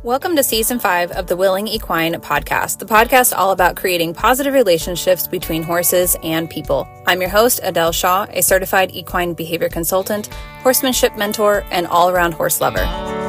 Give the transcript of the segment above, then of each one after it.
Welcome to Season 5 of the Willing Equine podcast, the podcast all about creating positive relationships between horses and people. I'm your host, Adele Shaw, a certified equine behavior consultant, horsemanship mentor, and all-around horse lover.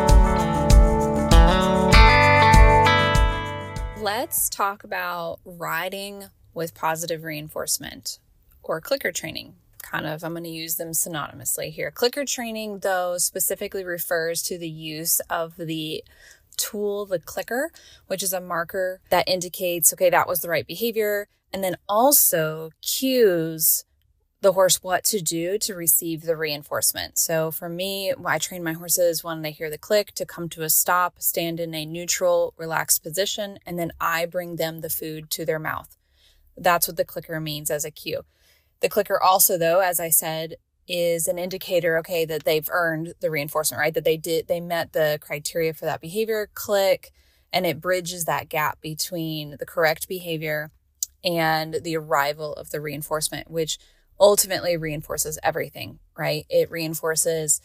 Let's talk about riding with positive reinforcement or clicker training. I'm going to use them synonymously here. Clicker training, though, specifically refers to the use of the tool, the clicker, which is a marker that indicates, okay, that was the right behavior, and then also cues the horse what to do to receive the reinforcement. So for me, I train my horses when they hear the click to come to a stop, stand in a neutral, relaxed position, and then I bring them the food to their mouth. That's what the clicker means as a cue. The clicker also, though, as I said, is an indicator, okay, that they've earned the reinforcement, right? That they met the criteria for that behavior, click, and it bridges that gap between the correct behavior and the arrival of the reinforcement, which ultimately reinforces everything, right? It reinforces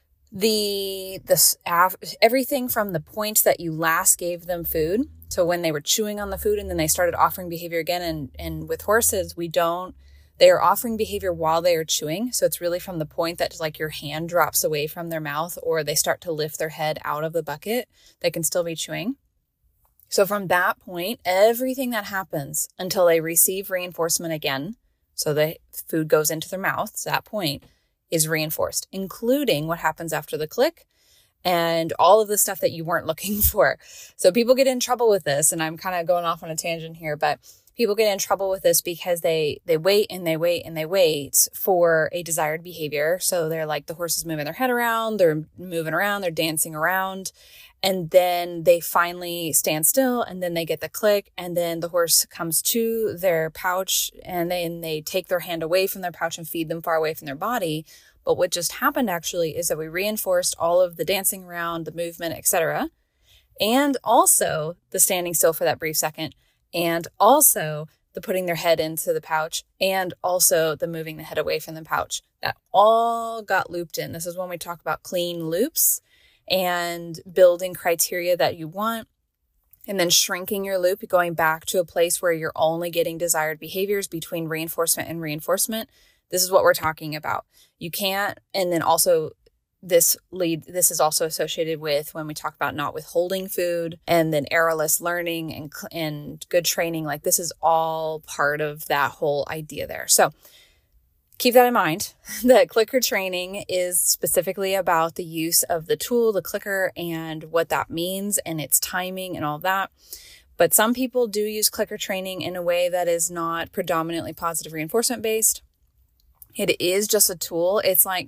everything from the point that you last gave them food to when they were chewing on the food and then they started offering behavior again. And with horses, they are offering behavior while they are chewing. So it's really from the point that like your hand drops away from their mouth or they start to lift their head out of the bucket, they can still be chewing. So from that point, everything that happens until they receive reinforcement again, so the food goes into their mouth, so that point is reinforced, including what happens after the click and all of the stuff that you weren't looking for. So people get in trouble with this, and I'm kind of going off on a tangent here, but people get in trouble with this because they wait and they wait and they wait for a desired behavior. So they're like, the horse is moving their head around, they're moving around, they're dancing around, and then they finally stand still, and then they get the click, and then the horse comes to their pouch, and then they take their hand away from their pouch and feed them far away from their body. But what just happened actually is that we reinforced all of the dancing around, the movement, etc., and also the standing still for that brief second, and also the putting their head into the pouch, and also the moving the head away from the pouch. That all got looped in. This is when we talk about clean loops and building criteria that you want, and then shrinking your loop, going back to a place where you're only getting desired behaviors between reinforcement and reinforcement. This is what we're talking about. You can't, and then also this is also associated with when we talk about not withholding food, and then errorless learning and good training. Like, this is all part of that whole idea there. So keep that in mind, that clicker training is specifically about the use of the tool, the clicker, and what that means and its timing and all that. But some people do use clicker training in a way that is not predominantly positive reinforcement based. It is just a tool.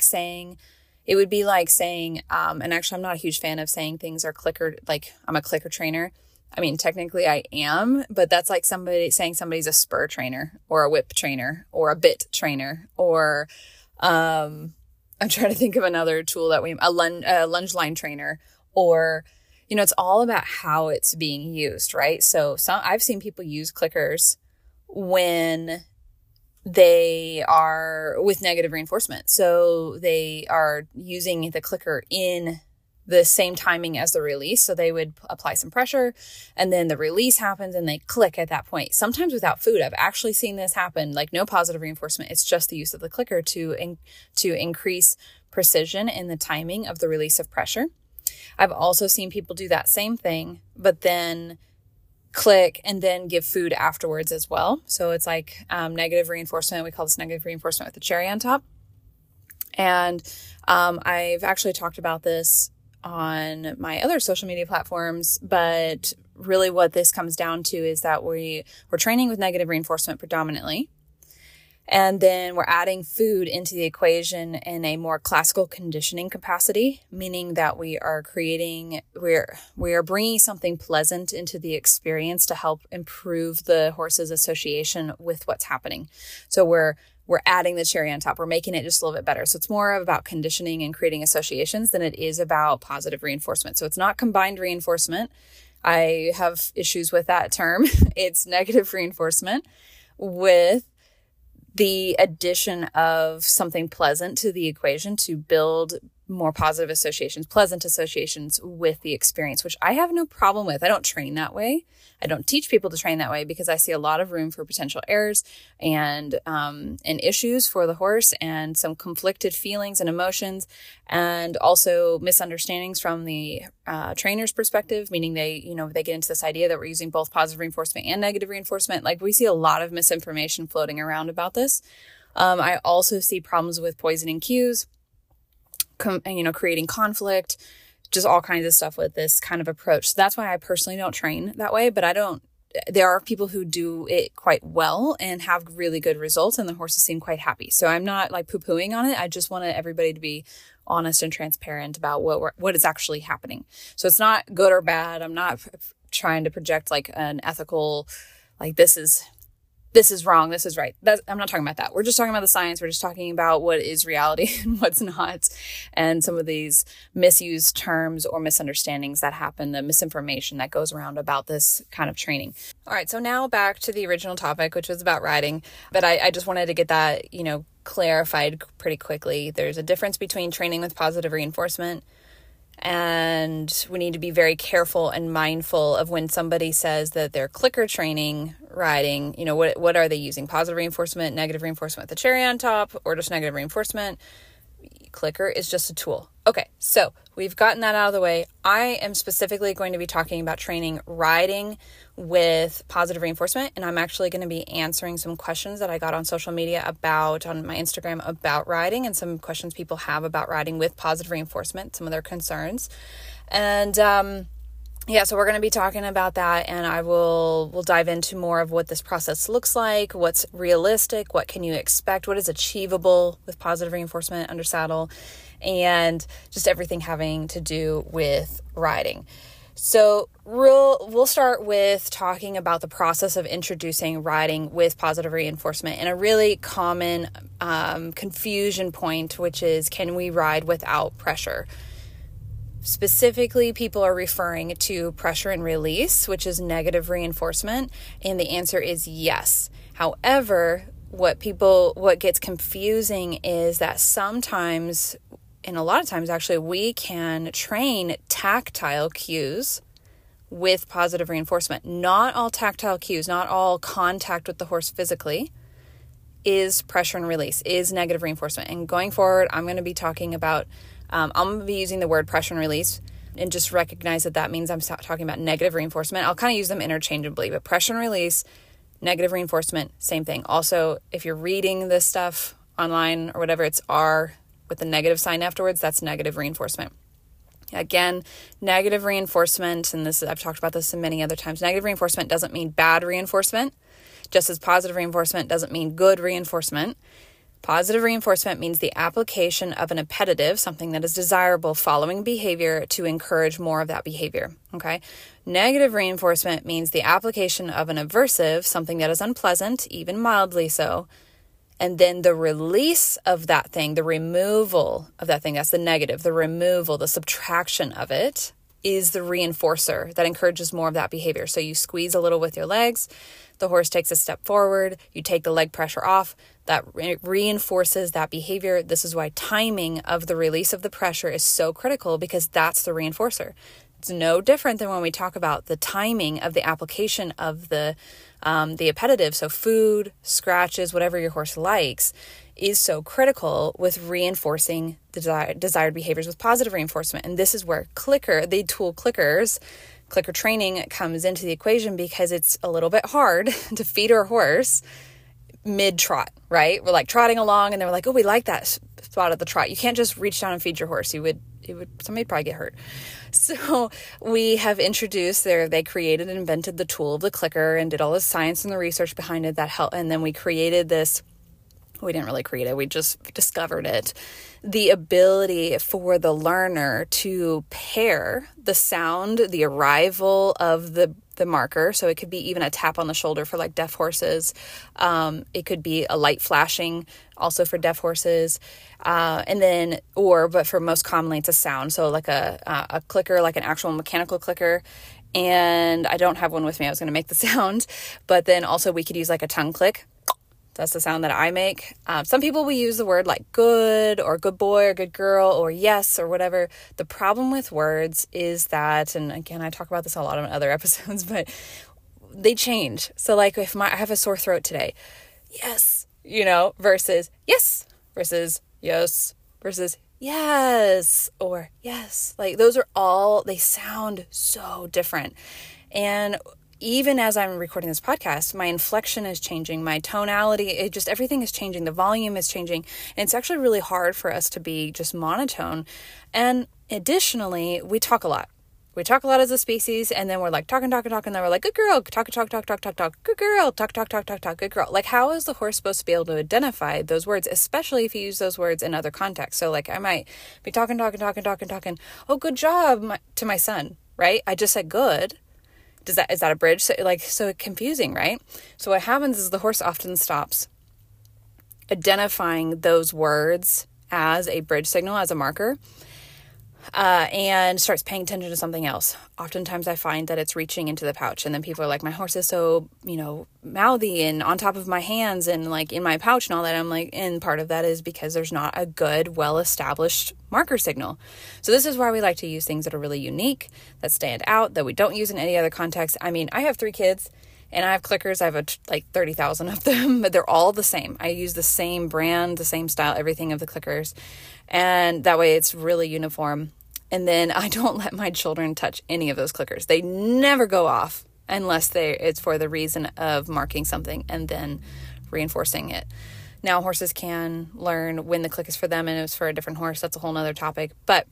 It would be like saying, and actually I'm not a huge fan of saying things are clicker, like I'm a clicker trainer. I mean, technically I am, but that's like saying somebody's a spur trainer or a whip trainer or a bit trainer, or I'm trying to think of another tool that a lunge line trainer, or, it's all about how it's being used, right? So I've seen people use clickers when they are with negative reinforcement. So they are using the clicker in the same timing as the release. So they would apply some pressure, and then the release happens and they click at that point. Sometimes without food. I've actually seen this happen, like no positive reinforcement. It's just the use of the clicker to increase precision in the timing of the release of pressure. I've also seen people do that same thing, but then click and then give food afterwards as well. So it's like negative reinforcement. We call this negative reinforcement with the cherry on top. And I've actually talked about this on my other social media platforms, but really what this comes down to is that we're training with negative reinforcement predominantly. And then we're adding food into the equation in a more classical conditioning capacity, meaning that we are bringing something pleasant into the experience to help improve the horse's association with what's happening. So we're adding the cherry on top. We're making it just a little bit better. So it's more about conditioning and creating associations than it is about positive reinforcement. So it's not combined reinforcement. I have issues with that term. It's negative reinforcement with the addition of something pleasant to the equation to build more positive associations, pleasant associations with the experience, which I have no problem with. I don't train that way. I don't teach people to train that way because I see a lot of room for potential errors and issues for the horse, and some conflicted feelings and emotions, and also misunderstandings from the trainer's perspective, meaning they get into this idea that we're using both positive reinforcement and negative reinforcement. Like, we see a lot of misinformation floating around about this. I also see problems with poisoning cues, creating conflict, just all kinds of stuff with this kind of approach. So that's why I personally don't train that way, but there are people who do it quite well and have really good results, and the horses seem quite happy. So I'm not like poo-pooing on it. I just want everybody to be honest and transparent about what is actually happening. So it's not good or bad. I'm not trying to project like an ethical, like this is wrong, this is right. I'm not talking about that. We're just talking about the science. We're just talking about what is reality and what's not, and some of these misused terms or misunderstandings that happen, the misinformation that goes around about this kind of training. All right, so now back to the original topic, which was about riding, but I just wanted to get that, clarified pretty quickly. There's a difference between training with positive reinforcement, and we need to be very careful and mindful of when somebody says that they're clicker training riding, what are they using? Positive reinforcement, negative reinforcement with the cherry on top, or just negative reinforcement? Clicker is just a tool. Okay, so we've gotten that out of the way. I am specifically going to be talking about training riding with positive reinforcement, and I'm actually going to be answering some questions that I got on social media on my Instagram about riding, and some questions people have about riding with positive reinforcement, some of their concerns. And so we're going to be talking about that, and we'll dive into more of what this process looks like, what's realistic, what can you expect, what is achievable with positive reinforcement under saddle, and just everything having to do with riding. So we'll start with talking about the process of introducing riding with positive reinforcement, and a really common confusion point, which is, can we ride without pressure? Specifically, people are referring to pressure and release, which is negative reinforcement, and the answer is yes. However, what gets confusing is that sometimes, and a lot of times actually, we can train tactile cues with positive reinforcement. Not all tactile cues, not all contact with the horse physically is pressure and release, is negative reinforcement. And going forward, I'm going to be talking about I'm going to be using the word pressure and release, and just recognize that means I'm talking about negative reinforcement. I'll kind of use them interchangeably, but pressure and release, negative reinforcement, same thing. Also, if you're reading this stuff online or whatever, it's R with the negative sign afterwards, that's negative reinforcement. Again, negative reinforcement, and I've talked about this many other times, negative reinforcement doesn't mean bad reinforcement, just as positive reinforcement doesn't mean good reinforcement. Positive reinforcement means the application of an appetitive, something that is desirable following behavior, to encourage more of that behavior, okay? Negative reinforcement means the application of an aversive, something that is unpleasant, even mildly so, and then the release of that thing, the removal of that thing, that's the negative, the removal, the subtraction of it, is the reinforcer that encourages more of that behavior. So you squeeze a little with your legs, the horse takes a step forward, you take the leg pressure off, that reinforces that behavior. This is why timing of the release of the pressure is so critical, because that's the reinforcer. It's no different than when we talk about the timing of the application of the appetitive. So food, scratches, whatever your horse likes, is so critical with reinforcing the desired behaviors with positive reinforcement. And this is where clicker training comes into the equation, because it's a little bit hard to feed our horse mid-trot, right? We're like trotting along, and they're like, oh, we like that spot of the trot. You can't just reach down and feed your horse. Somebody probably get hurt. So we have they created and invented the tool of the clicker and did all the science and the research behind it that helped. And then we created this. We didn't really create it. We just discovered it. The ability for the learner to pair the sound, the arrival of the marker. So it could be even a tap on the shoulder for like deaf horses. It could be a light flashing also for deaf horses. But for most commonly it's a sound. So like a clicker, like an actual mechanical clicker. And I don't have one with me. I was going to make the sound, but then also we could use like a tongue click. That's the sound that I make. Some people will use the word like good or good boy or good girl or yes or whatever. The problem with words is that, and again, I talk about this a lot on other episodes, but they change. So like if I have a sore throat today, yes, versus yes, versus yes, versus yes, or yes. Like those are all, they sound so different. And even as I'm recording this podcast, my inflection is changing, my tonality, everything is changing, the volume is changing, and it's actually really hard for us to be just monotone. And additionally, we talk a lot. We talk a lot as a species, and then we're like talking, and then we're like, good girl, talk, good girl, talk, good girl. Like, how is the horse supposed to be able to identify those words, especially if you use those words in other contexts? So like I might be talking, oh, good job to my son, right? I just said good. Is that a bridge? So confusing, right? So what happens is the horse often stops identifying those words as a bridge signal, as a marker, and starts paying attention to something else. Oftentimes I find that it's reaching into the pouch, and then people are like, my horse is so, mouthy and on top of my hands and like in my pouch and all that. I'm like, and part of that is because there's not a good, well-established marker signal. So this is why we like to use things that are really unique, that stand out, that we don't use in any other context. I mean, I have 3 kids and I have clickers. I have like 30,000 of them, but they're all the same. I use the same brand, the same style, everything of the clickers. And that way it's really uniform. And then I don't let my children touch any of those clickers. They never go off unless it's for the reason of marking something and then reinforcing it. Now, horses can learn when the click is for them and it's for a different horse. That's a whole nother topic. But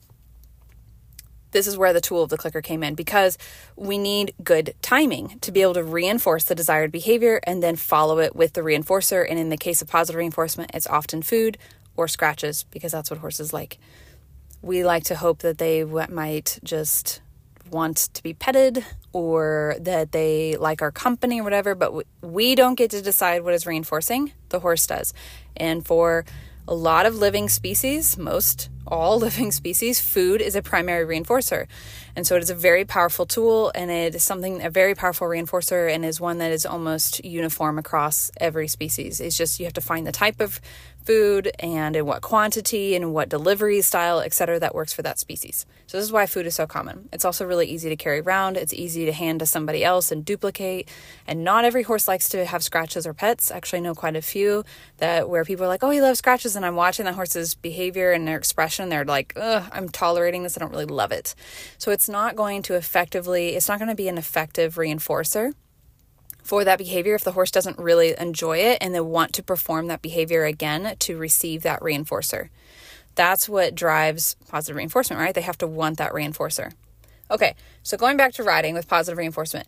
this is where the tool of the clicker came in, because we need good timing to be able to reinforce the desired behavior and then follow it with the reinforcer. And in the case of positive reinforcement, it's often food or scratches, because that's what horses like. We like to hope that they might just want to be petted or that they like our company or whatever, but we don't get to decide what is reinforcing. The horse does. And for a lot of living species, all living species, food is a primary reinforcer. And so it is a very powerful tool, and it is a very powerful reinforcer, and is one that is almost uniform across every species. It's just you have to find the type of food and in what quantity and what delivery style, etc., that works for that species. So this is why food is so common. It's also really easy to carry around. It's easy to hand to somebody else and duplicate. And not every horse likes to have scratches or pets. Actually, I know quite a few where people are like, oh, he loves scratches. And I'm watching the horse's behavior and their expression. They're like, ugh, I'm tolerating this. I don't really love it. So it's not going to be an effective reinforcer for that behavior if the horse doesn't really enjoy it and they want to perform that behavior again to receive that reinforcer. That's what drives positive reinforcement, right? They have to want that reinforcer. Okay, so going back to riding with positive reinforcement,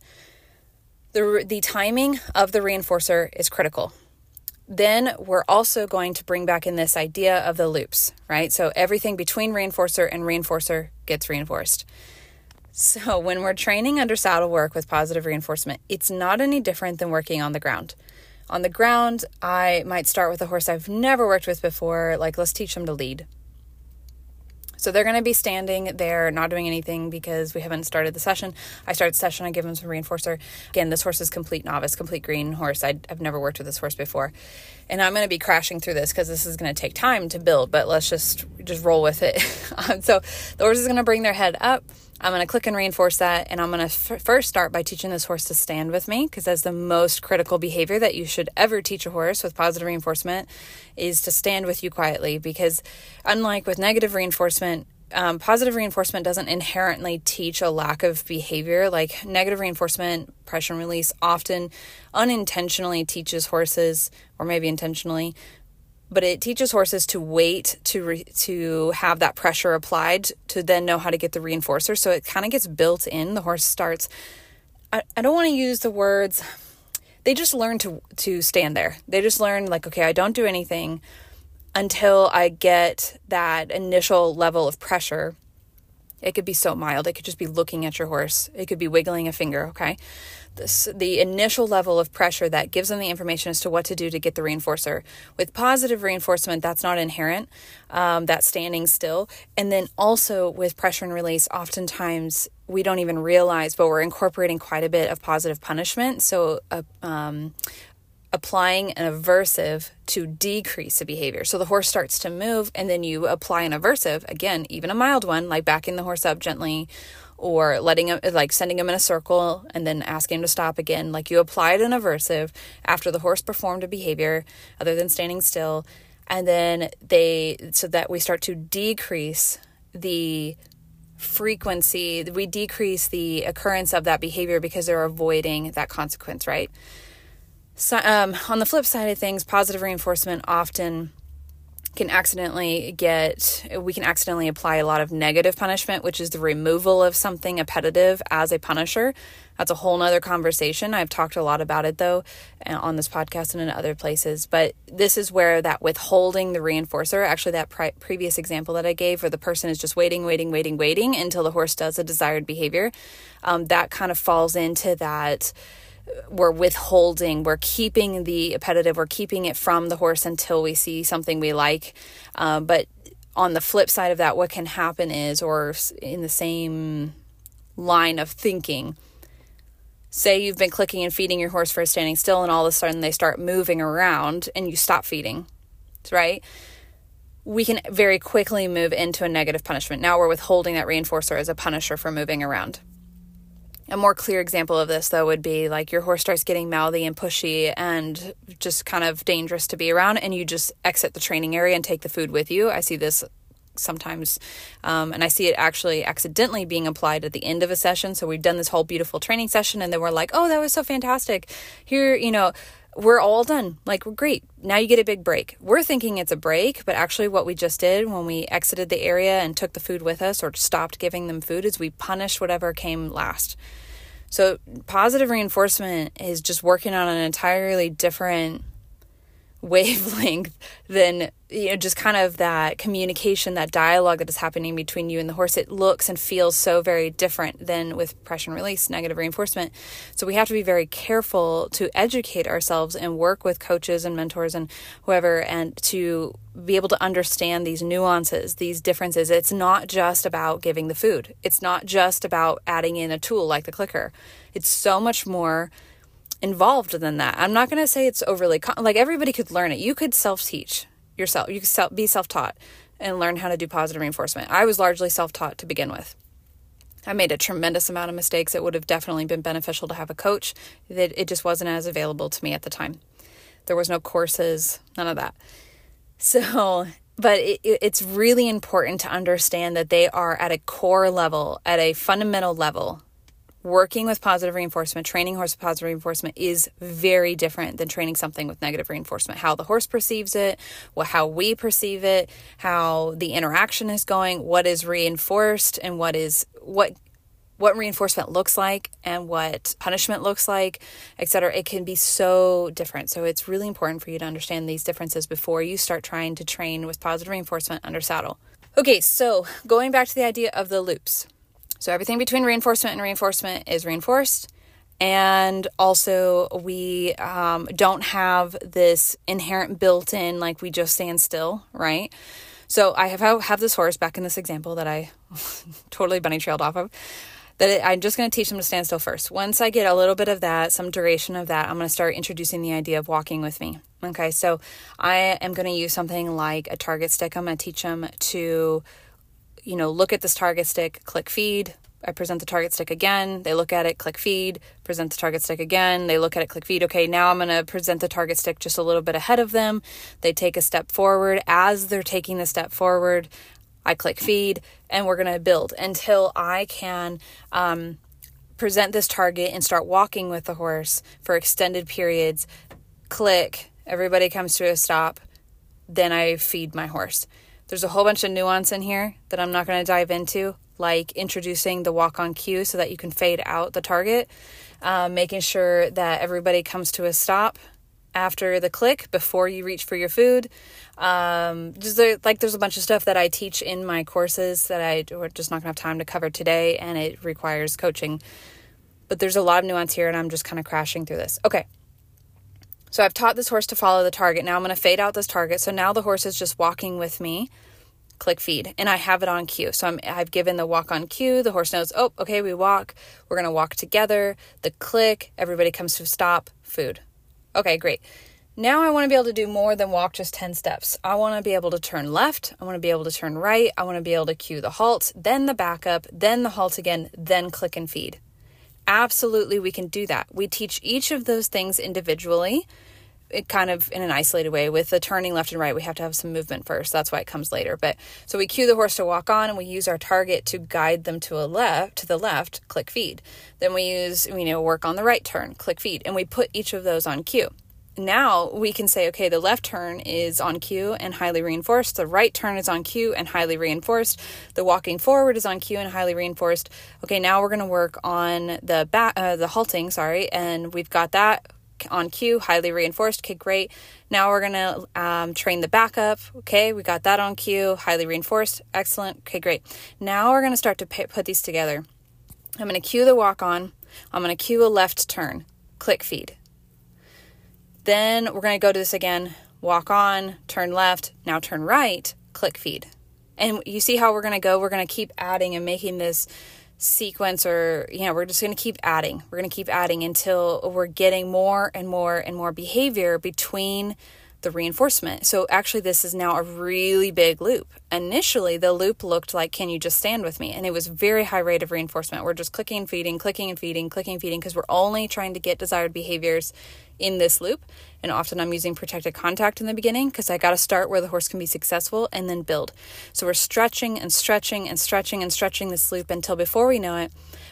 the timing of the reinforcer is critical. Then we're also going to bring back in this idea of the loops, right? So everything between reinforcer and reinforcer gets reinforced. So when we're training under saddle work with positive reinforcement, it's not any different than working on the ground. On the ground, I might start with a horse I've never worked with before, like let's teach them to lead. So they're going to be standing there, not doing anything because we haven't started the session. I start the session, I give them some reinforcer. Again, this horse is complete novice, complete green horse. I've never worked with this horse before. And I'm going to be crashing through this because this is going to take time to build, but let's just roll with it. So the horse is going to bring their head up. I'm going to click and reinforce that, and I'm going to first start by teaching this horse to stand with me, because that's the most critical behavior that you should ever teach a horse with positive reinforcement, is to stand with you quietly. Because unlike with negative reinforcement, positive reinforcement doesn't inherently teach a lack of behavior. Like negative reinforcement, pressure and release, often unintentionally teaches horses, or maybe intentionally, but it teaches horses to wait to have that pressure applied to then know how to get the reinforcer. So it kind of gets built in. The horse starts, I don't want to use the words, they just learn to stand there. They just learn like, okay, I don't do anything until I get that initial level of pressure. It could be so mild. It could just be looking at your horse. It could be wiggling a finger, okay? The initial level of pressure that gives them the information as to what to do to get the reinforcer. With positive reinforcement, that's not inherent, that standing still. And then also with pressure and release, oftentimes we don't even realize, but we're incorporating quite a bit of positive punishment. So a applying an aversive to decrease the behavior. So the horse starts to move, and then you apply an aversive, again, even a mild one, like backing the horse up gently, or letting him, like sending him in a circle and then asking him to stop again. Like you applied an aversive after the horse performed a behavior other than standing still. And then so that we start to decrease the frequency, we decrease the occurrence of that behavior because they're avoiding that consequence, right? So, on the flip side of things, positive reinforcement often we can accidentally apply a lot of negative punishment, which is the removal of something appetitive as a punisher. That's a whole nother conversation. I've talked a lot about it though, on this podcast and in other places, but this is where that withholding the reinforcer, actually that previous example that I gave, where the person is just waiting until the horse does a desired behavior. That kind of falls into that. We're withholding, we're keeping the appetitive, we're keeping it from the horse until we see something we like. But on the flip side of that, what can happen is, or in the same line of thinking, say you've been clicking and feeding your horse for standing still, and all of a sudden they start moving around and you stop feeding, right? We can very quickly move into a negative punishment. Now we're withholding that reinforcer as a punisher for moving around. A more clear example of this, though, would be like your horse starts getting mouthy and pushy and just kind of dangerous to be around, and you just exit the training area and take the food with you. I see this sometimes, and I see it actually accidentally being applied at the end of a session. So we've done this whole beautiful training session, and then we're like, oh, that was so fantastic. Here, we're all done. Like, we're great. Now you get a big break. We're thinking it's a break, but actually what we just did when we exited the area and took the food with us or stopped giving them food is we punished whatever came last. So positive reinforcement is just working on an entirely different wavelength than, just kind of that communication, that dialogue that is happening between you and the horse. It looks and feels so very different than with pressure and release, negative reinforcement. So we have to be very careful to educate ourselves and work with coaches and mentors and whoever, and to be able to understand these nuances, these differences. It's not just about giving the food. It's not just about adding in a tool like the clicker. It's so much more involved than that. I'm not going to say it's overly, like everybody could learn it. You could self-teach yourself. You could be self-taught and learn how to do positive reinforcement. I was largely self-taught to begin with. I made a tremendous amount of mistakes. It would have definitely been beneficial to have a coach. That it just wasn't as available to me at the time. There was no courses, none of that. So, but it's really important to understand that they are at a core level, at a fundamental level. Working with positive reinforcement, training horse with positive reinforcement is very different than training something with negative reinforcement. How the horse perceives it, how we perceive it, how the interaction is going, what is reinforced, and what reinforcement looks like, and what punishment looks like, etc. It can be so different. So it's really important for you to understand these differences before you start trying to train with positive reinforcement under saddle. Okay, so going back to the idea of the loops. So everything between reinforcement and reinforcement is reinforced. And also we don't have this inherent built-in, like we just stand still, right? So I have this horse back in this example that I totally bunny trailed off of, I'm just going to teach them to stand still first. Once I get a little bit of that, some duration of that, I'm going to start introducing the idea of walking with me. Okay, so I am going to use something like a target stick. I'm going to teach them to look at this target stick, click feed. I present the target stick again. They look at it, click feed, present the target stick again. They look at it, click feed. Okay, now I'm going to present the target stick just a little bit ahead of them. They take a step forward. As they're taking the step forward, I click feed, and we're going to build until I can present this target and start walking with the horse for extended periods. Click, everybody comes to a stop. Then I feed my horse. There's a whole bunch of nuance in here that I'm not going to dive into, like introducing the walk on cue so that you can fade out the target, making sure that everybody comes to a stop after the click before you reach for your food. There's a bunch of stuff that I teach in my courses that we're just not going to have time to cover today, and it requires coaching. But there's a lot of nuance here, and I'm just kind of crashing through this. Okay. So I've taught this horse to follow the target. Now I'm going to fade out this target. So now the horse is just walking with me, click feed, and I have it on cue. So I've given the walk on cue. The horse knows, oh, okay, we walk. We're going to walk together. The click, everybody comes to a stop, food. Okay, great. Now I want to be able to do more than walk just 10 steps. I want to be able to turn left. I want to be able to turn right. I want to be able to cue the halt, then the backup, then the halt again, then click and feed. Absolutely, we can do that. We teach each of those things individually, kind of in an isolated way. With the turning left and right, we have to have some movement first. That's why it comes later. But so we cue the horse to walk on, and we use our target to guide them to the left, click feed. Then we use, work on the right turn, click feed, and we put each of those on cue. Now we can say, okay, the left turn is on cue and highly reinforced. The right turn is on cue and highly reinforced. The walking forward is on cue and highly reinforced. Okay, now we're going to work on the halting, and we've got that on cue, highly reinforced. Okay, great. Now we're going to train the backup. Okay, we got that on cue, highly reinforced. Excellent. Okay, great. Now we're going to start to put these together. I'm going to cue the walk on. I'm going to cue a left turn, click feed. Then we're going to go to this again, walk on, turn left, now turn right, click feed. And you see how we're going to go? We're going to keep adding and making this sequence, or, we're just going to keep adding. We're going to keep adding until we're getting more and more and more behavior between the reinforcement. So actually this is now a really big loop. Initially, the loop looked like, can you just stand with me? And it was very high rate of reinforcement. We're just clicking and feeding, clicking and feeding, clicking and feeding, because we're only trying to get desired behaviors in this loop. And often I'm using protected contact in the beginning because I got to start where the horse can be successful and then build. So we're stretching and stretching and stretching and stretching this loop until before we know it,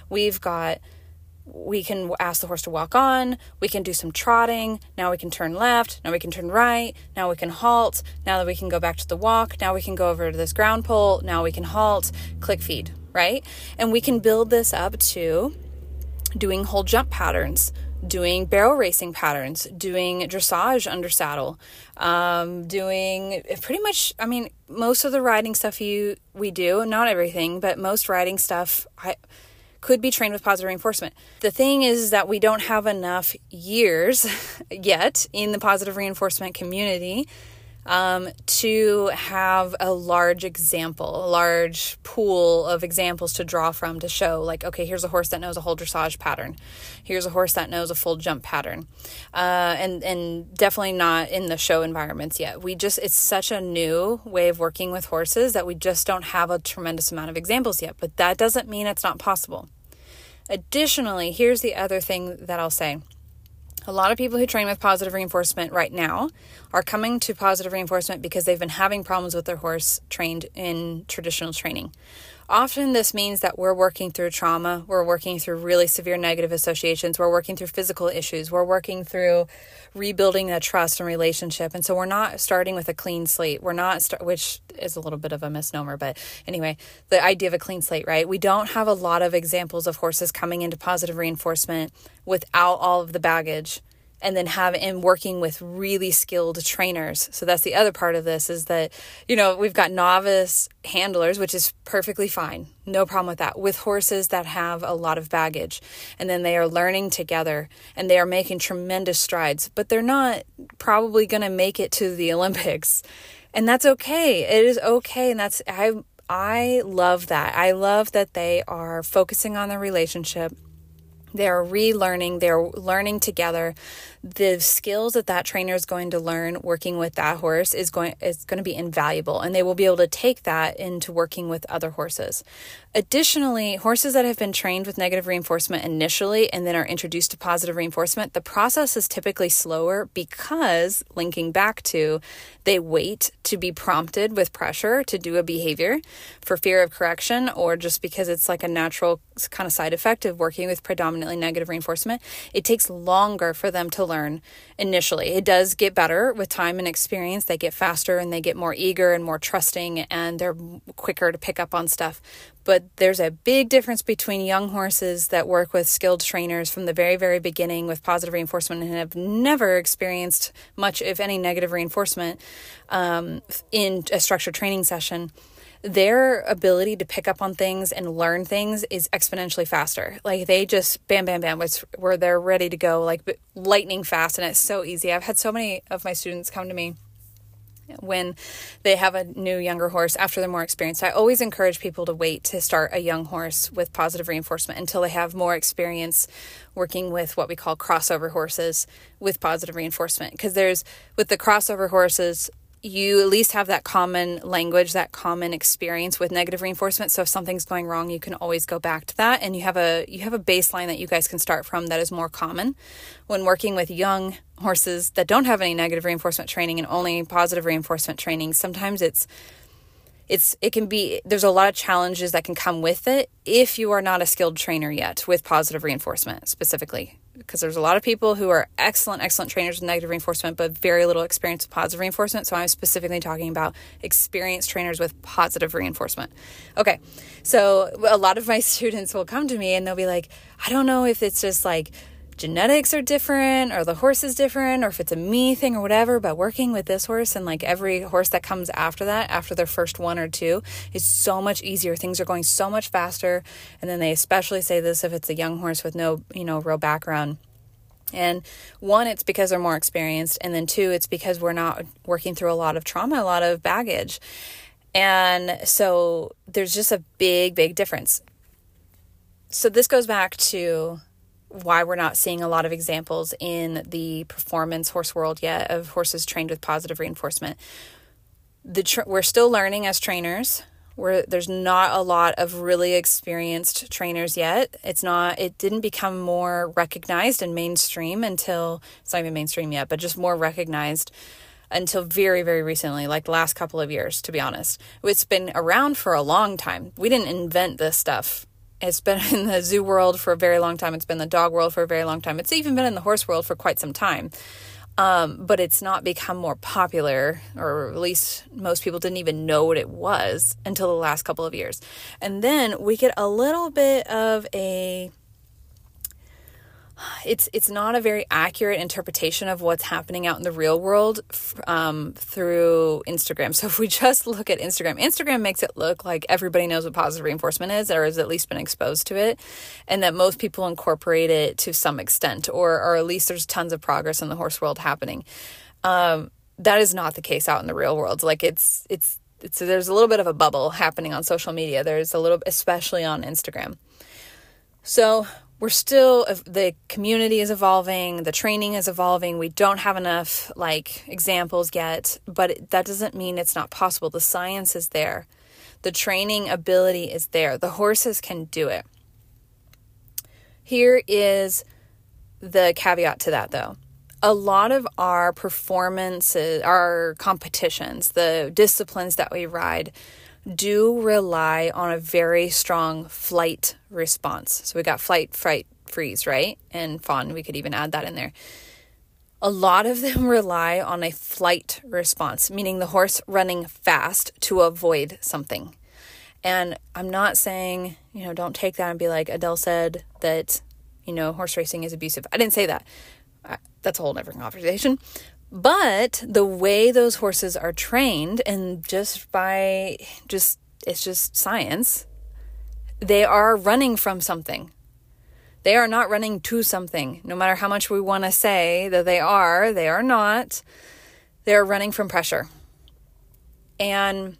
we can ask the horse to walk on, we can do some trotting, now we can turn left, now we can turn right, now we can halt, now that we can go back to the walk, now we can go over to this ground pole, now we can halt, click feed, right? And we can build this up to doing whole jump patterns, doing barrel racing patterns, doing dressage under saddle, doing pretty much, most of the riding stuff we do, not everything, but most riding stuff could be trained with positive reinforcement. The thing is that we don't have enough years yet in the positive reinforcement community to have a large pool of examples to draw from to show, like, okay, here's a horse that knows a whole dressage pattern. Here's a horse that knows a full jump pattern. And definitely not in the show environments yet. It's such a new way of working with horses that we just don't have a tremendous amount of examples yet, but that doesn't mean it's not possible. Additionally, here's the other thing that I'll say. A lot of people who train with positive reinforcement right now are coming to positive reinforcement because they've been having problems with their horse trained in traditional training. Often this means that we're working through trauma, we're working through really severe negative associations, we're working through physical issues, we're working through rebuilding that trust and relationship. And so we're not starting with a clean slate. We're not, which is a little bit of a misnomer, but anyway, the idea of a clean slate, right? We don't have a lot of examples of horses coming into positive reinforcement without all of the baggage, and then working with really skilled trainers. So that's the other part of this, is that, we've got novice handlers, which is perfectly fine. No problem with that. With horses that have a lot of baggage, and then they are learning together and they are making tremendous strides, but they're not probably going to make it to the Olympics. And that's okay. It is okay. And I love that. I love that they are focusing on the relationship. They're relearning, they're learning together. The skills that trainer is going to learn working with that horse is going to be invaluable, and they will be able to take that into working with other horses. Additionally, horses that have been trained with negative reinforcement initially and then are introduced to positive reinforcement, the process is typically slower because, linking back to, they wait to be prompted with pressure to do a behavior for fear of correction, or just because it's like a natural kind of side effect of working with predominantly negative reinforcement. It takes longer for them to learn initially. It does get better with time and experience. They get faster and they get more eager and more trusting, and they're quicker to pick up on stuff. But there's a big difference between young horses that work with skilled trainers from the very, very beginning with positive reinforcement and have never experienced much, if any, negative reinforcement in a structured training session. Their ability to pick up on things and learn things is exponentially faster. Like, they just bam, bam, bam, where they're ready to go, like lightning fast, and it's so easy. I've had so many of my students come to me when they have a new younger horse after they're more experienced. I always encourage people to wait to start a young horse with positive reinforcement until they have more experience working with what we call crossover horses with positive reinforcement. Because with the crossover horses, you at least have that common language, that common experience with negative reinforcement. So if something's going wrong, you can always go back to that. And you have a baseline that you guys can start from that is more common. When working with young horses that don't have any negative reinforcement training and only positive reinforcement training, sometimes there's a lot of challenges that can come with it if you are not a skilled trainer yet with positive reinforcement specifically. Because there's a lot of people who are excellent trainers with negative reinforcement, but very little experience with positive reinforcement. So I'm specifically talking about experienced trainers with positive reinforcement. Okay, so a lot of my students will come to me and they'll be like, I don't know if it's just like genetics are different or the horse is different or if it's a me thing or whatever, but working with this horse and like every horse that comes after that, after their first one or two, is so much easier. Things are going so much faster. And then they especially say this if it's a young horse with no, real background. And one, it's because they're more experienced. And then two, it's because we're not working through a lot of trauma, a lot of baggage. And so there's just a big difference. So this goes back to why we're not seeing a lot of examples in the performance horse world yet of horses trained with positive reinforcement. We're still learning as trainers. There's not a lot of really experienced trainers yet. It didn't become more recognized and mainstream until, it's not even mainstream yet, but just more recognized until very, very recently, like the last couple of years, to be honest. It's been around for a long time. We didn't invent this stuff. It's been in the zoo world for a very long time. It's been in the dog world for a very long time. It's even been in the horse world for quite some time. But it's not become more popular, or at least most people didn't even know what it was until the last couple of years. And then we get a little bit of it's not a very accurate interpretation of what's happening out in the real world through Instagram. So if we just look at Instagram makes it look like everybody knows what positive reinforcement is, or has at least been exposed to it, and that most people incorporate it to some extent, or at least there's tons of progress in the horse world happening. That is not the case out in the real world. Like it's there's a little bit of a bubble happening on social media. There's a little, especially on Instagram. So the community is evolving, the training is evolving. We don't have enough examples yet, but that doesn't mean it's not possible. The science is there. The training ability is there. The horses can do it. Here is the caveat to that though. A lot of our performances, our competitions, the disciplines that we ride do rely on a very strong flight response. So we got flight, fright, freeze, right? And fawn, we could even add that in there. A lot of them rely on a flight response, meaning the horse running fast to avoid something. And I'm not saying, don't take that and be like Adele said that, horse racing is abusive. I didn't say that. That's a whole different conversation. But the way those horses are trained, and it's just science, they are running from something. They are not running to something. No matter how much we want to say that they are not. They're running from pressure. And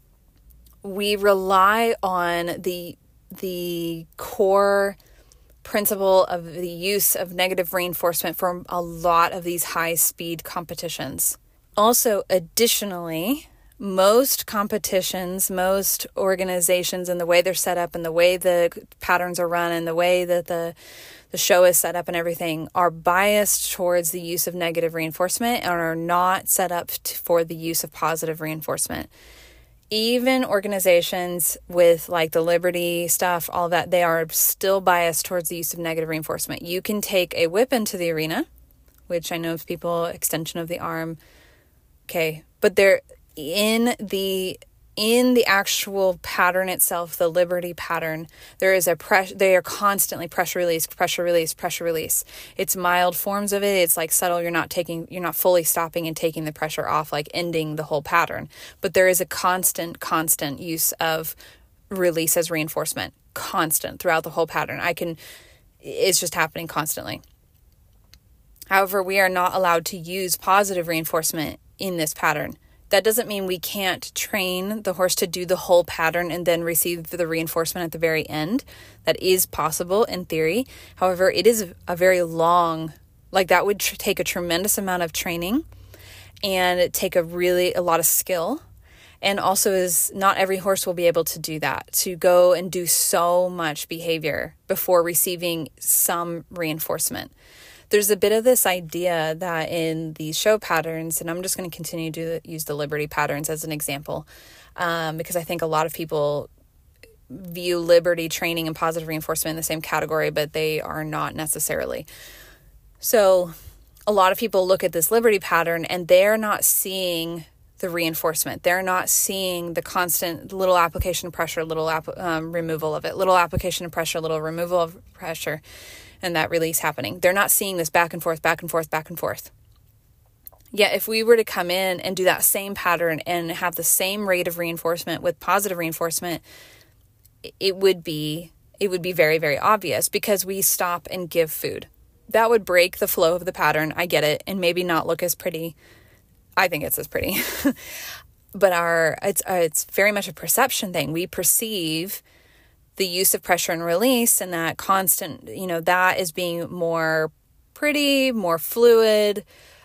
we rely on the core principle of the use of negative reinforcement for a lot of these high-speed competitions. Also, additionally, most competitions, most organizations, and the way they're set up and the way the patterns are run and the way that the show is set up and everything are biased towards the use of negative reinforcement and are not set up for the use of positive reinforcement. Even organizations with the Liberty stuff, all that, they are still biased towards the use of negative reinforcement. You can take a whip into the arena, which I know of people, extension of the arm. Okay. But they're in the actual pattern itself, the Liberty pattern, they are constantly pressure release, pressure release, pressure release. It's mild forms of it. It's subtle. You're not fully stopping and taking the pressure off, ending the whole pattern. But there is a constant use of release as reinforcement, constant throughout the whole pattern. It's just happening constantly. However, we are not allowed to use positive reinforcement in this pattern. That doesn't mean we can't train the horse to do the whole pattern and then receive the reinforcement at the very end. That is possible in theory. However, it is a very long, that would take a tremendous amount of training and take a lot of skill. And also is not every horse will be able to do that, to go and do so much behavior before receiving some reinforcement. There's a bit of this idea that in these show patterns, and I'm just going to continue to use the Liberty patterns as an example, because I think a lot of people view Liberty training and positive reinforcement in the same category, but they are not necessarily. So a lot of people look at this Liberty pattern and they're not seeing the reinforcement. They're not seeing the constant little application of pressure, little removal of it, little application of pressure, little removal of pressure, and that release happening. They're not seeing this back and forth, back and forth, back and forth. Yet if we were to come in and do that same pattern and have the same rate of reinforcement with positive reinforcement, it would be very, very obvious because we stop and give food. That would break the flow of the pattern. I get it, and maybe not look as pretty. I think it's as pretty, but it's very much a perception thing. We perceive the use of pressure and release and that constant, that is being more pretty, more fluid,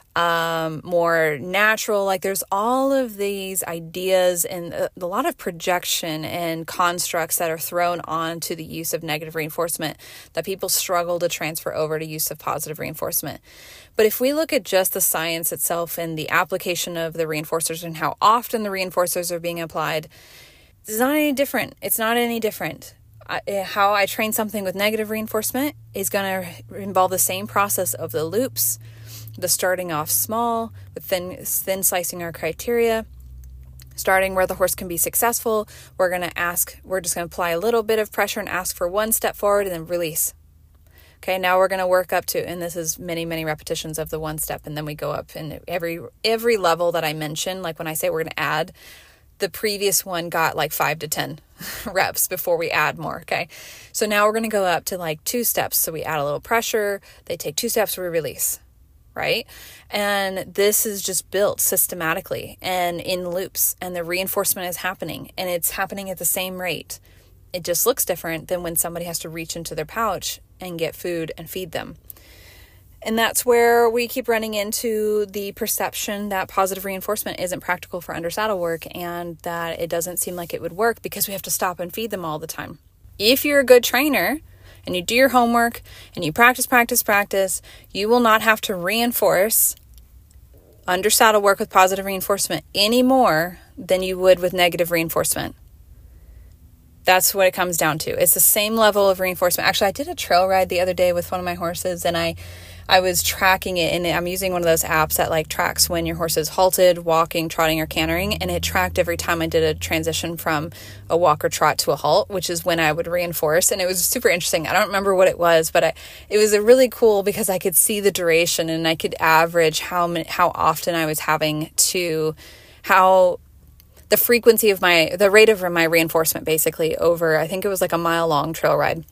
more natural. There's all of these ideas and a lot of projection and constructs that are thrown onto the use of negative reinforcement that people struggle to transfer over to use of positive reinforcement. But if we look at just the science itself and the application of the reinforcers and how often the reinforcers are being applied, it's not any different. It's not any different. How I train something with negative reinforcement is going to involve the same process of the loops, the starting off small with thin slicing our criteria, starting where the horse can be successful. We're just going to apply a little bit of pressure and ask for one step forward and then release. Okay, now we're going to work up to, and this is many, many repetitions of the one step, and then we go up in every level that I mentioned. Like when I say we're going to add, the previous one got 5 to 10 reps before we add more. Okay, so now we're going to go up to 2 steps. So we add a little pressure, they take 2 steps, we release, right? And this is just built systematically and in loops, and the reinforcement is happening, and it's happening at the same rate. It just looks different than when somebody has to reach into their pouch and get food and feed them. And that's where we keep running into the perception that positive reinforcement isn't practical for under saddle work and that it doesn't seem like it would work because we have to stop and feed them all the time. If you're a good trainer and you do your homework and you practice, you will not have to reinforce under saddle work with positive reinforcement any more than you would with negative reinforcement. That's what it comes down to. It's the same level of reinforcement. Actually, I did a trail ride the other day with one of my horses, and I was tracking it, and I'm using one of those apps that tracks when your horse is halted, walking, trotting, or cantering, and it tracked every time I did a transition from a walk or trot to a halt, which is when I would reinforce, and it was super interesting. I don't remember what it was, but it was a really cool because I could see the duration, and I could average how often I was having to, the frequency of the rate of my reinforcement basically over, I think it was a mile-long trail ride.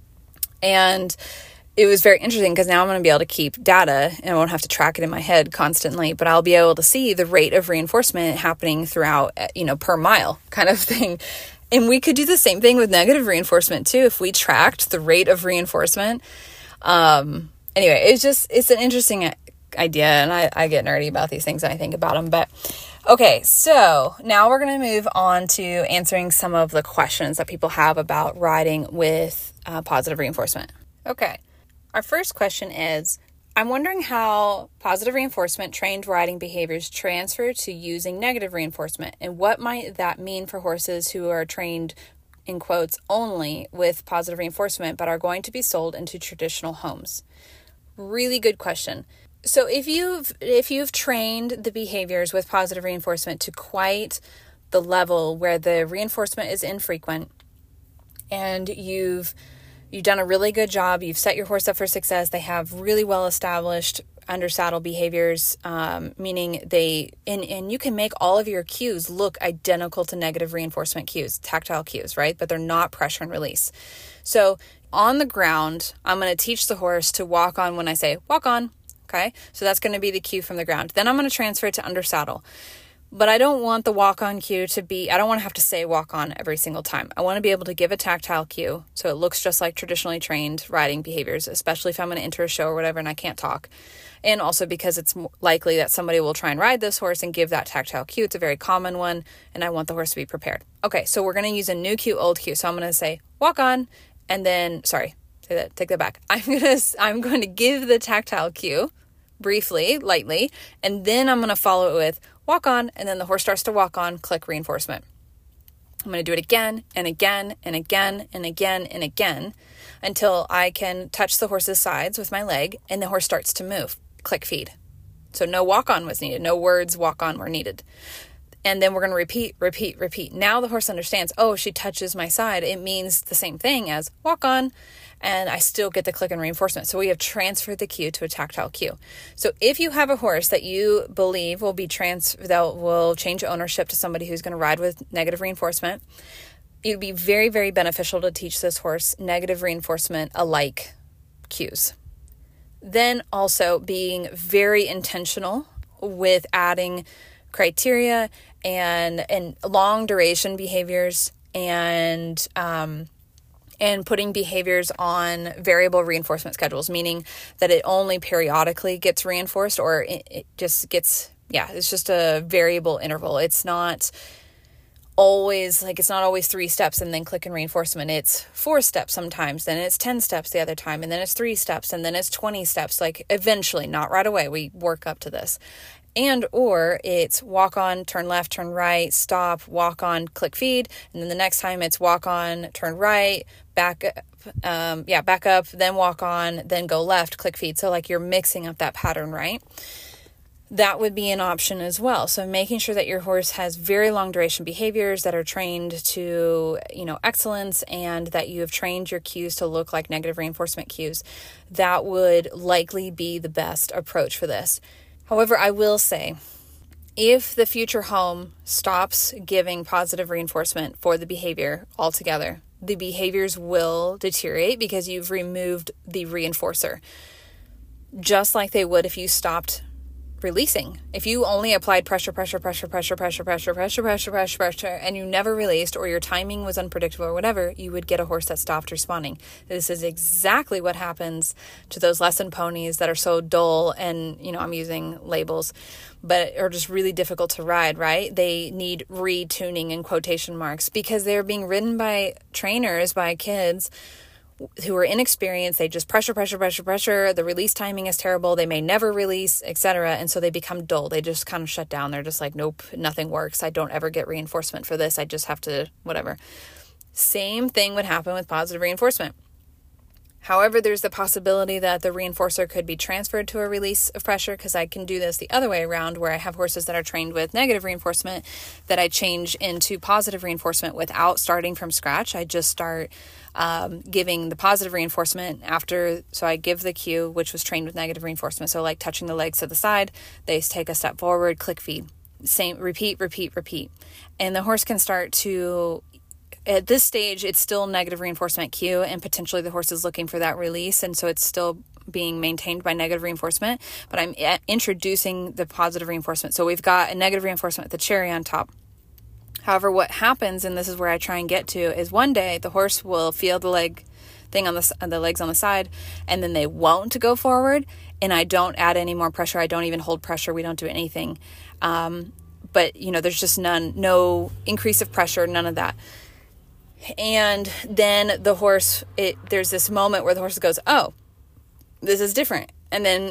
And it was very interesting because now I'm going to be able to keep data and I won't have to track it in my head constantly, but I'll be able to see the rate of reinforcement happening throughout, per mile kind of thing. And we could do the same thing with negative reinforcement too if we tracked the rate of reinforcement. Anyway, it's an interesting idea, and I get nerdy about these things and I think about them. But okay, so now we're going to move on to answering some of the questions that people have about riding with positive reinforcement. Okay. Our first question is, I'm wondering how positive reinforcement trained riding behaviors transfer to using negative reinforcement, and what might that mean for horses who are trained, in quotes, only with positive reinforcement, but are going to be sold into traditional homes? Really good question. So if you've trained the behaviors with positive reinforcement to quite the level where the reinforcement is infrequent, and you've done a really good job, you've set your horse up for success, they have really well established under saddle behaviors, meaning and you can make all of your cues look identical to negative reinforcement cues, tactile cues, right? But they're not pressure and release. So on the ground, I'm going to teach the horse to walk on when I say walk on. Okay, so that's going to be the cue from the ground. Then I'm going to transfer it to under saddle. But I don't want the walk-on cue to be, I don't want to have to say walk-on every single time. I want to be able to give a tactile cue so it looks just like traditionally trained riding behaviors, especially if I'm going to enter a show or whatever and I can't talk. And also because it's likely that somebody will try and ride this horse and give that tactile cue. It's a very common one, and I want the horse to be prepared. Okay, so we're going to use a new cue, old cue. So I'm going to say walk-on, and then, take that back. I'm going to give the tactile cue briefly, lightly, and then I'm going to follow it with walk on, and then the horse starts to walk on, click reinforcement. I'm going to do it again and again and again and again and again until I can touch the horse's sides with my leg and the horse starts to move, click feed. So no walk on was needed. No words walk on were needed. And then we're going to repeat, repeat, repeat. Now the horse understands, oh, she touches my side. It means the same thing as walk on, and I still get the click and reinforcement. So we have transferred the cue to a tactile cue. So if you have a horse that you believe that will change ownership to somebody who's going to ride with negative reinforcement, it would be very, very beneficial to teach this horse negative reinforcement alike cues. Then also being very intentional with adding criteria and long duration behaviors and putting behaviors on variable reinforcement schedules, meaning that it only periodically gets reinforced, or it just gets, it's just a variable interval. It's not always 3 steps and then click and reinforcement. It's 4 steps sometimes, then it's 10 steps the other time, and then it's 3 steps, and then it's 20 steps, like eventually, not right away. We work up to this. And or it's walk on, turn left, turn right, stop, walk on, click feed. And then the next time it's walk on, turn right, back up, then walk on, then go left, click feed. So like you're mixing up that pattern, right? That would be an option as well. So making sure that your horse has very long duration behaviors that are trained to, excellence, and that you have trained your cues to look like negative reinforcement cues. That would likely be the best approach for this. However, I will say, if the future home stops giving positive reinforcement for the behavior altogether, the behaviors will deteriorate because you've removed the reinforcer. Just like they would if you stopped releasing. If you only applied pressure, and you never released, or your timing was unpredictable or whatever, you would get a horse that stopped responding. This is exactly what happens to those lesson ponies that are so dull and, I'm using labels, but are just really difficult to ride, right? They need retuning in quotation marks because they're being ridden by trainers, by kids who are inexperienced. They just pressure. The release timing is terrible. They may never release, etc. And so they become dull. They just kind of shut down. They're just like, nope, nothing works. I don't ever get reinforcement for this. I just have to, whatever. Same thing would happen with positive reinforcement. However, there's the possibility that the reinforcer could be transferred to a release of pressure, because I can do this the other way around, where I have horses that are trained with negative reinforcement that I change into positive reinforcement without starting from scratch. I just start giving the positive reinforcement after. So I give the cue, which was trained with negative reinforcement. So like touching the legs to the side, they take a step forward, click feed. Same, repeat. And the horse can start to, at this stage, it's still negative reinforcement cue, and potentially the horse is looking for that release. And so it's still being maintained by negative reinforcement, but I'm introducing the positive reinforcement. So we've got a negative reinforcement with the cherry on top. However, what happens, and this is where I try and get to, is one day the horse will feel the leg thing on the legs on the side, and then they won't go forward, and I don't add any more pressure. I don't even hold pressure. We don't do anything. But there's just no increase of pressure, none of that. And then the horse, there's this moment where the horse goes, oh, this is different. And then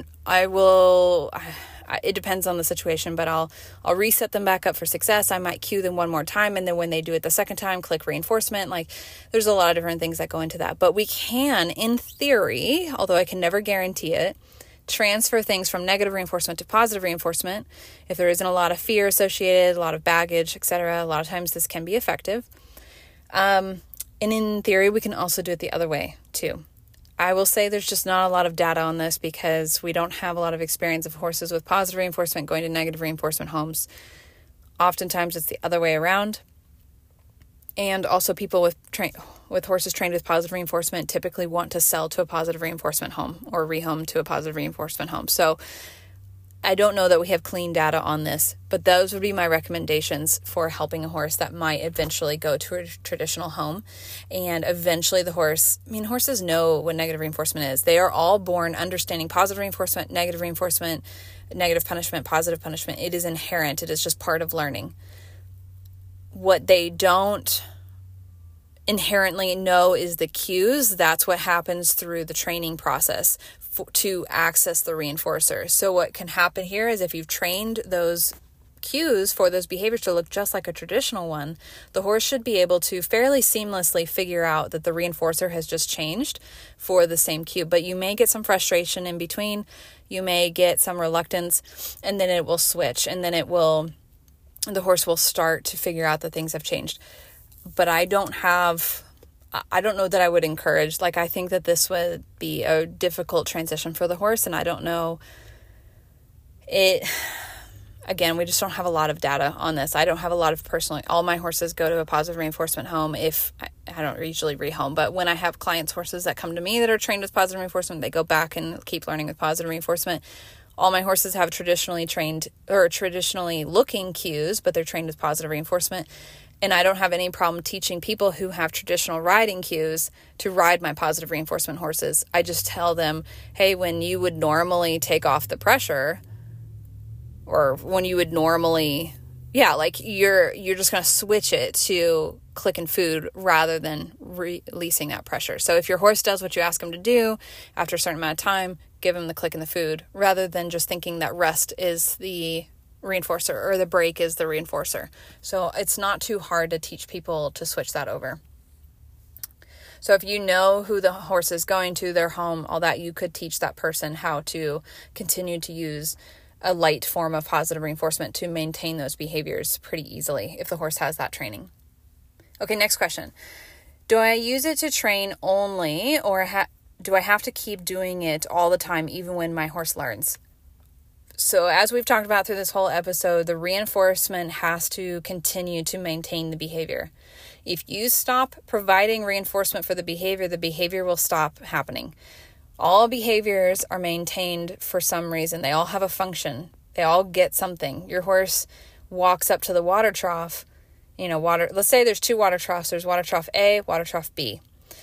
it depends on the situation, but I'll reset them back up for success. I might cue them one more time. And then when they do it the second time, click reinforcement. Like there's a lot of different things that go into that, but we can, in theory, although I can never guarantee it, transfer things from negative reinforcement to positive reinforcement. If there isn't a lot of fear associated, a lot of baggage, etc., a lot of times this can be effective. And in theory, we can also do it the other way too. I will say there's just not a lot of data on this because we don't have a lot of experience of horses with positive reinforcement going to negative reinforcement homes. Oftentimes it's the other way around. And also people with horses trained with positive reinforcement typically want to sell to a positive reinforcement home or rehome to a positive reinforcement home. So I don't know that we have clean data on this, but those would be my recommendations for helping a horse that might eventually go to a traditional home. And eventually horses know what negative reinforcement is. They are all born understanding positive reinforcement, negative punishment, positive punishment. It is inherent. It is just part of learning. What they don't inherently know is the cues. That's what happens through the training process to access the reinforcer. So what can happen here is if you've trained those cues for those behaviors to look just like a traditional one, the horse should be able to fairly seamlessly figure out that the reinforcer has just changed for the same cue. But you may get some frustration in between. You may get some reluctance, and then it will switch, and then the horse will start to figure out that things have changed. But I don't know that I would encourage, I think that this would be a difficult transition for the horse, and I don't know again, we just don't have a lot of data on this. I don't have a lot of all my horses go to a positive reinforcement home. If I don't usually rehome, but when I have clients' horses that come to me that are trained with positive reinforcement, they go back and keep learning with positive reinforcement. All my horses have traditionally trained or traditionally looking cues, but they're trained with positive reinforcement. And I don't have any problem teaching people who have traditional riding cues to ride my positive reinforcement horses. I just tell them, hey, when you would normally take off the pressure, or when you would normally, you're just going to switch it to click and food rather than releasing that pressure. So if your horse does what you ask him to do after a certain amount of time, give him the click and the food rather than just thinking that rest is the reinforcer or the break is the reinforcer. So it's not too hard to teach people to switch that over. So if you know who the horse is going to, their home, all that, you could teach that person how to continue to use a light form of positive reinforcement to maintain those behaviors pretty easily if the horse has that training. Okay, next question. Do I use it to train only, or do I have to keep doing it all the time even when my horse learns? So as we've talked about through this whole episode, the reinforcement has to continue to maintain the behavior. If you stop providing reinforcement for the behavior will stop happening. All behaviors are maintained for some reason. They all have a function. They all get something. Your horse walks up to the water trough, let's say there's two water troughs. There's water trough A, water trough B.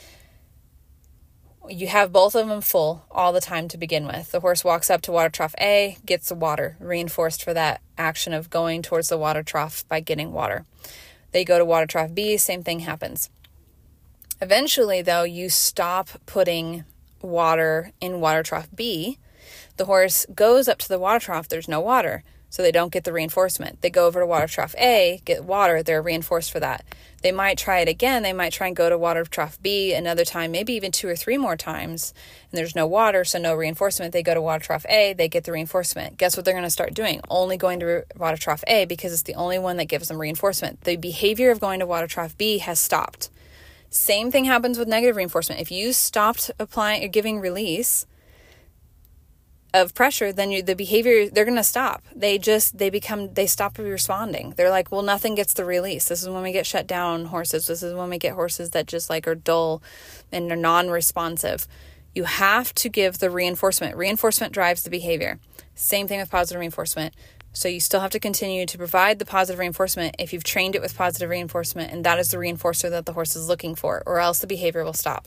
You have both of them full all the time to begin with. The horse walks up to water trough A, gets the water, reinforced for that action of going towards the water trough by getting water. They go to water trough B, same thing happens. Eventually, though, you stop putting water in water trough B. The horse goes up to the water trough, there's no water, so they don't get the reinforcement. They go over to water trough A, get water, they're reinforced for that. They might try it again. They might try and go to water trough B another time, maybe even 2 or 3 more times, and there's no water, so no reinforcement. They go to water trough A, they get the reinforcement. Guess what they're going to start doing? Only going to water trough A because it's the only one that gives them reinforcement. The behavior of going to water trough B has stopped. Same thing happens with negative reinforcement. If you stopped applying or giving release of pressure, then the behavior, they're going to stop. They stop responding. They're like, well, nothing gets the release. This is when we get shut down horses. This is when we get horses that just are dull and are non-responsive. You have to give the reinforcement. Reinforcement drives the behavior. Same thing with positive reinforcement. So you still have to continue to provide the positive reinforcement if you've trained it with positive reinforcement, and that is the reinforcer that the horse is looking for, or else the behavior will stop.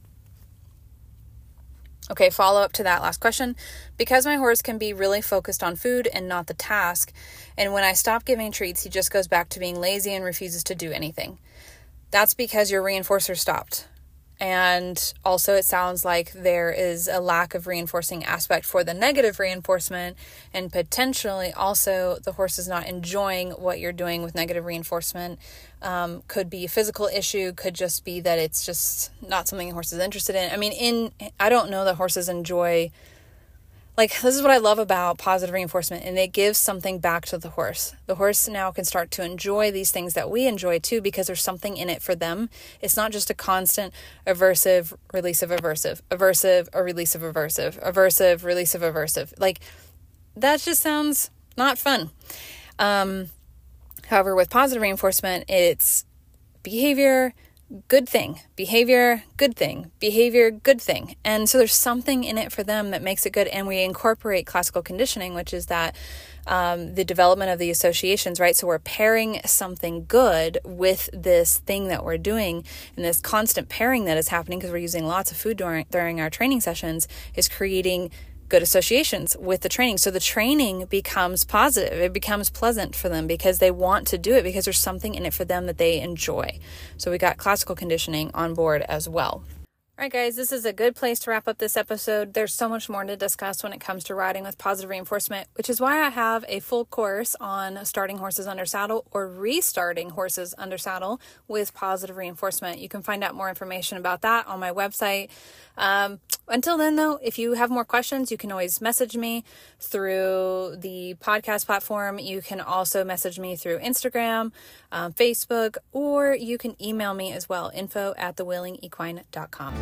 Okay, follow up to that last question. Because my horse can be really focused on food and not the task, and when I stop giving treats, he just goes back to being lazy and refuses to do anything. That's because your reinforcer stopped. And also it sounds like there is a lack of reinforcing aspect for the negative reinforcement, and potentially also the horse is not enjoying what you're doing with negative reinforcement. Could be a physical issue, could just be that it's just not something the horse is interested in. I don't know that horses enjoy, this is what I love about positive reinforcement, and it gives something back to the horse. The horse now can start to enjoy these things that we enjoy too, because there's something in it for them. It's not just a constant aversive, release of aversive, aversive, a release of aversive, aversive, release of aversive. That just sounds not fun. However, with positive reinforcement, it's behavior, good thing, behavior, good thing, behavior, good thing. And so there's something in it for them that makes it good. And we incorporate classical conditioning, which is that the development of the associations, right? So we're pairing something good with this thing that we're doing, and this constant pairing that is happening because we're using lots of food during our training sessions is creating good associations with the training. So the training becomes positive. It becomes pleasant for them because they want to do it because there's something in it for them that they enjoy. So we got classical conditioning on board as well. All right, guys, this is a good place to wrap up this episode. There's so much more to discuss when it comes to riding with positive reinforcement, which is why I have a full course on starting horses under saddle or restarting horses under saddle with positive reinforcement. You can find out more information about that on my website. Until then, though, if you have more questions, you can always message me through the podcast platform. You can also message me through Instagram, Facebook, or you can email me as well, info@thewillingequine.com.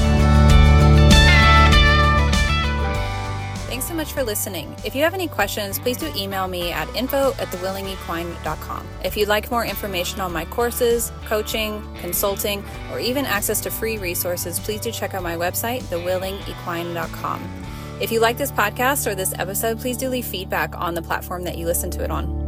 Thanks so much for listening. If you have any questions, please do email me at info@thewillingequine.com. If you'd like more information on my courses, coaching, consulting, or even access to free resources, please do check out my website, thewillingequine.com. If you like this podcast or this episode, please do leave feedback on the platform that you listen to it on.